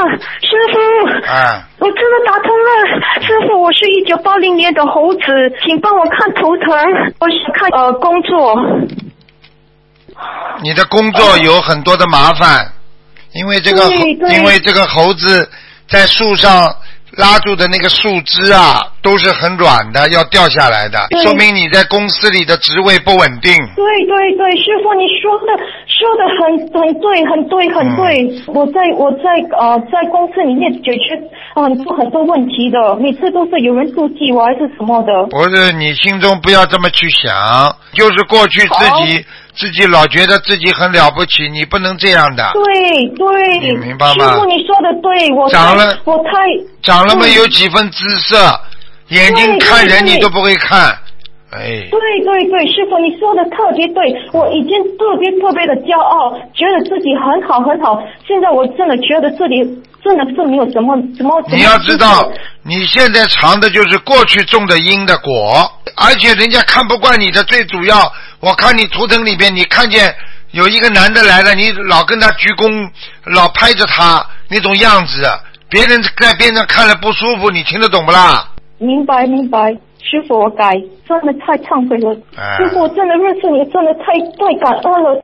师傅。 啊。 我真的打通了，师傅，我是1980年的猴子，请帮我看图腾，我想看工作。 你的工作有很多的麻烦，因为这个猴子在树上拉住的那个树枝啊，都是很软的，要掉下来的，说明你在公司里的职位不稳定。 对，师傅，你说的很对。我在公司里面解决很多问题的，每次都是有人妒忌我还是什么的。 不是，你心中不要这么去想，就是过去自己老觉得自己很了不起，你不能这样的。 对， 你明白吗？ 师傅，你说的对， 长了没有几分姿色，眼睛看人你都不会看。哎。 对，师傅，你说的特别对，我已经特别的骄傲，觉得自己很好。现在我真的觉得自己真的是没有什么。你要知道，你现在尝的就是过去种的因的果，而且人家看不惯你的，最主要，我看你图腾里边，你看见有一个男的来了，你老跟他鞠躬，老拍着他那种样子，别人在边上看了不舒服，你听得懂不啦？ 明白，师傅，我改，真的太忏悔了。师傅，我真的认识你，真的太感恩了。